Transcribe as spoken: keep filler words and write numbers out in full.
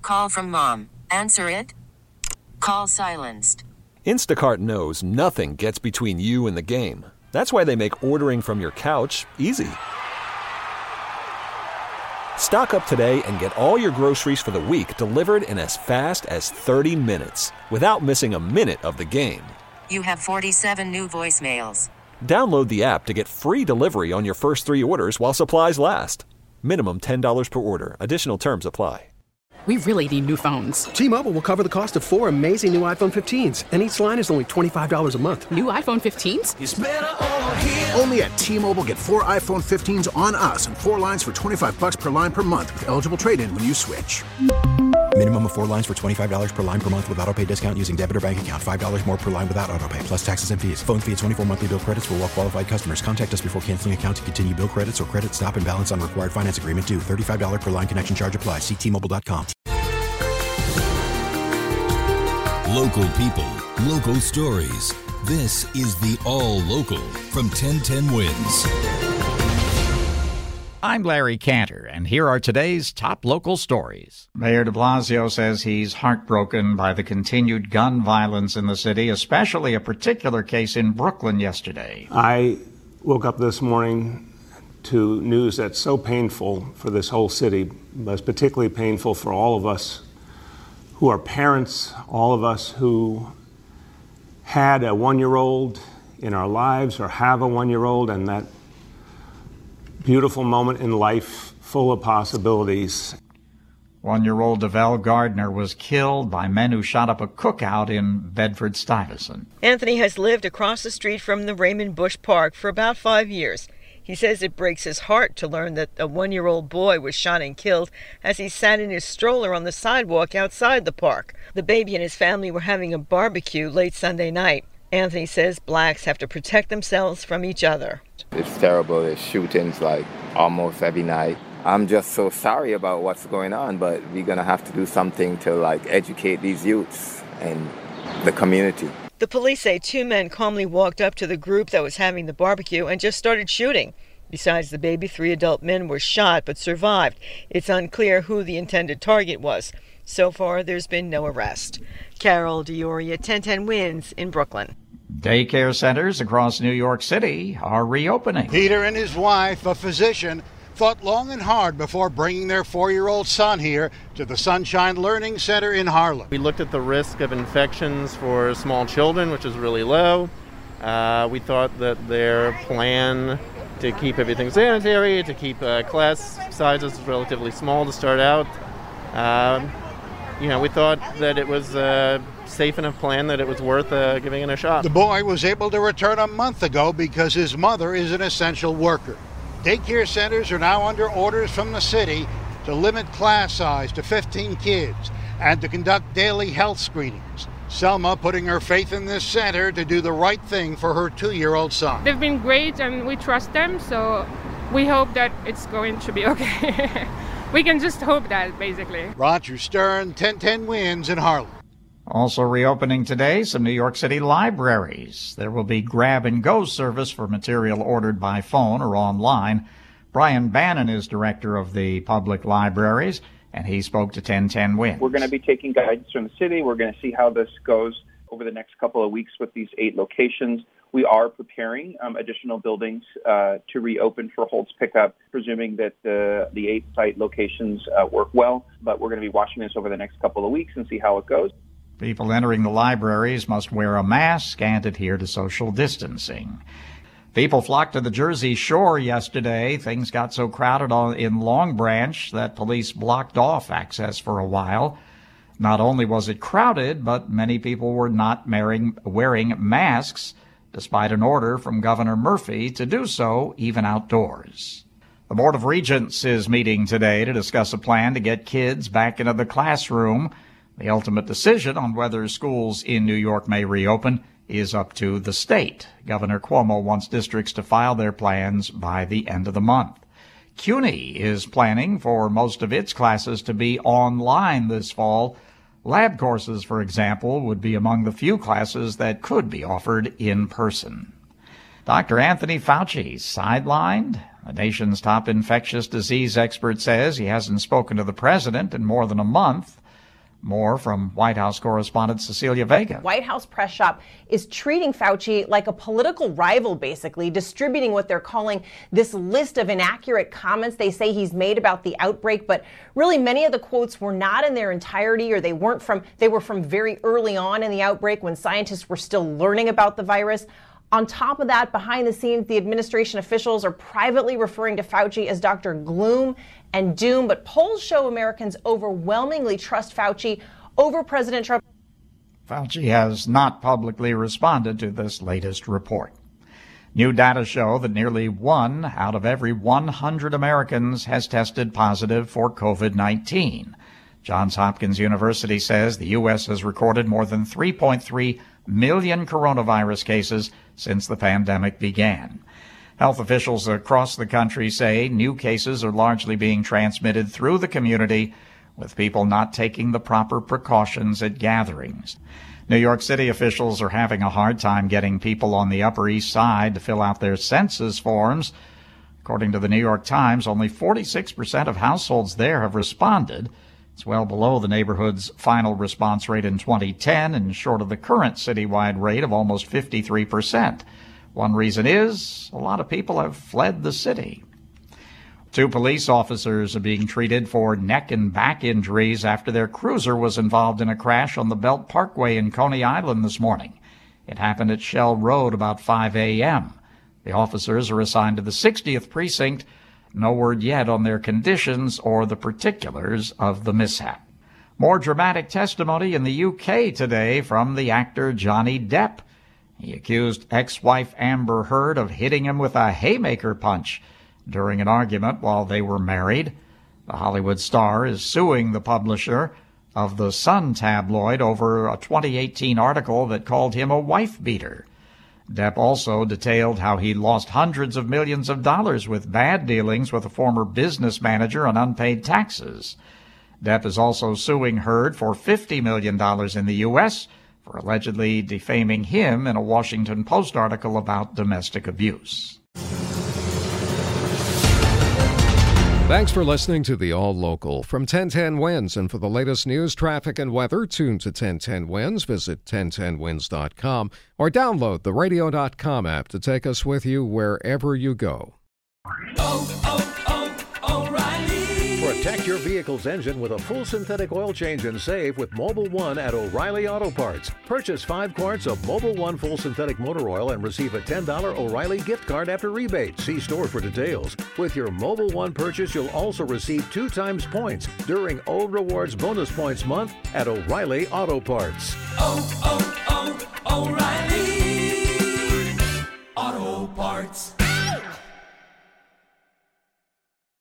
call from mom. Answer it. Call silenced. Instacart knows nothing gets between you and the game. That's why they make ordering from your couch easy. Stock up today and get all your groceries for the week delivered in as fast as thirty minutes without missing a minute of the game. You have forty-seven new voicemails. Download the app to get free delivery on your first three orders while supplies last. Minimum ten dollars per order. Additional terms apply. We really need new phones. T-Mobile will cover the cost of four amazing new iPhone fifteens, and each line is only twenty-five dollars a month. New iPhone fifteens? It's better over here. Only at T-Mobile, get four iPhone fifteens on us and four lines for twenty-five bucks per line per month with eligible trade-in when you switch. Minimum of four lines for twenty-five dollars per line per month with autopay discount using debit or bank account. five dollars more per line without autopay, plus taxes and fees. Phone fee at twenty-four monthly bill credits for well-qualified customers. Contact us before canceling account to continue bill credits or credit stop and balance on required finance agreement due. thirty-five dollars per line connection charge applies. See T Mobile dot com. Local people, local stories. This is the All Local from ten ten Wins. I'm Larry Cantor, and here are today's top local stories. Mayor de Blasio says he's heartbroken by the continued gun violence in the city, especially a particular case in Brooklyn yesterday. I woke up this morning to news that's so painful for this whole city, but it's particularly painful for all of us who are parents, all of us who had a one-year-old in our lives or have a one-year-old, and that beautiful moment in life full of possibilities. One-year-old Devell Gardner was killed by men who shot up a cookout in Bedford-Stuyvesant. Anthony has lived across the street from the Raymond Bush Park for about five years. He says it breaks his heart to learn that a one-year-old boy was shot and killed as he sat in his stroller on the sidewalk outside the park. The baby and his family were having a barbecue late Sunday night. Anthony says blacks have to protect themselves from each other. It's terrible. There's shootings like almost every night. I'm just so sorry about what's going on, but we're going to have to do something to like educate these youths and the community. The police say two men calmly walked up to the group that was having the barbecue and just started shooting. Besides the baby, three adult men were shot but survived. It's unclear who the intended target was. So far, there's been no arrest. Carol DeOria, ten ten Wins in Brooklyn. Daycare centers across New York City are reopening. Peter and his wife, a physician, thought long and hard before bringing their four-year-old son here to the Sunshine Learning Center in Harlem. We looked at the risk of infections for small children, which is really low. Uh, we thought that their plan to keep everything sanitary, to keep uh, class sizes relatively small to start out, um, you know, we thought that it was a safe enough plan that it was worth uh, giving it a shot. The boy was able to return a month ago because his mother is an essential worker. Daycare centers are now under orders from the city to limit class size to fifteen kids and to conduct daily health screenings. Selma putting her faith in this center to do the right thing for her two-year-old son. They've been great and we trust them, so we hope that it's going to be okay. We can just hope that, basically. Roger Stern, ten ten Wins in Harlem. Also reopening today, some New York City libraries. There will be grab-and-go service for material ordered by phone or online. Brian Bannon is director of the public libraries, and he spoke to ten ten Wins. We're going to be taking guidance from the city. We're going to see how this goes over the next couple of weeks with these eight locations. We are preparing um, additional buildings uh, to reopen for Holtz pickup, presuming that the, the eight site locations uh, work well. But we're going to be watching this over the next couple of weeks and see how it goes. People entering the libraries must wear a mask and adhere to social distancing. People flocked to the Jersey Shore yesterday. Things got so crowded on, in Long Branch that police blocked off access for a while. Not only was it crowded, but many people were not wearing, wearing masks, despite an order from Governor Murphy to do so even outdoors. The Board of Regents is meeting today to discuss a plan to get kids back into the classroom. The ultimate decision on whether schools in New York may reopen is up to the state. Governor Cuomo wants districts to file their plans by the end of the month. CUNY is planning for most of its classes to be online this fall. Lab courses, for example, would be among the few classes that could be offered in person. Doctor Anthony Fauci sidelined. The nation's top infectious disease expert says he hasn't spoken to the president in more than a month. More from White House correspondent Cecilia Vega. White House press shop is treating Fauci like a political rival, basically, distributing what they're calling this list of inaccurate comments they say he's made about the outbreak. But really, many of the quotes were not in their entirety, or they weren't from, they were from very early on in the outbreak when scientists were still learning about the virus. On top of that, behind the scenes, the administration officials are privately referring to Fauci as Doctor Gloom and Doom, but polls show Americans overwhelmingly trust Fauci over President Trump. Fauci has not publicly responded to this latest report. New data show that nearly one out of every one hundred Americans has tested positive for COVID nineteen. Johns Hopkins University says the U S has recorded more than three point three million coronavirus cases since the pandemic began. Health officials across the country say new cases are largely being transmitted through the community, with people not taking the proper precautions at gatherings. New York City officials are having a hard time getting people on the Upper East Side to fill out their census forms. According to the New York Times, only forty-six percent of households there have responded. It's well below the neighborhood's final response rate in twenty ten and short of the current citywide rate of almost fifty-three percent. One reason is a lot of people have fled the city. Two police officers are being treated for neck and back injuries after their cruiser was involved in a crash on the Belt Parkway in Coney Island this morning. It happened at Shell Road about five a.m. The officers are assigned to the sixtieth precinct. No word yet on their conditions or the particulars of the mishap. More dramatic testimony in the U K today from the actor Johnny Depp. He accused ex-wife Amber Heard of hitting him with a haymaker punch during an argument while they were married. The Hollywood star is suing the publisher of the Sun tabloid over a twenty eighteen article that called him a wife-beater. Depp also detailed how he lost hundreds of millions of dollars with bad dealings with a former business manager on unpaid taxes. Depp is also suing Heard for fifty million dollars in the U S for allegedly defaming him in a Washington Post article about domestic abuse. Thanks for listening to the All Local from ten ten Wins. And for the latest news, traffic, and weather, tune to ten ten Wins. Visit ten ten wins dot com or download the radio dot com app to take us with you wherever you go. Oh, oh, oh, O'Reilly. Protect your vehicle's engine with a full synthetic oil change and save with Mobil one at O'Reilly Auto Parts. Purchase five quarts of Mobil one full synthetic motor oil and receive a ten dollars O'Reilly gift card after rebate. See store for details. With your Mobil one purchase, you'll also receive two times points during O Rewards Bonus Points Month at O'Reilly Auto Parts. Oh, oh, oh, O'Reilly.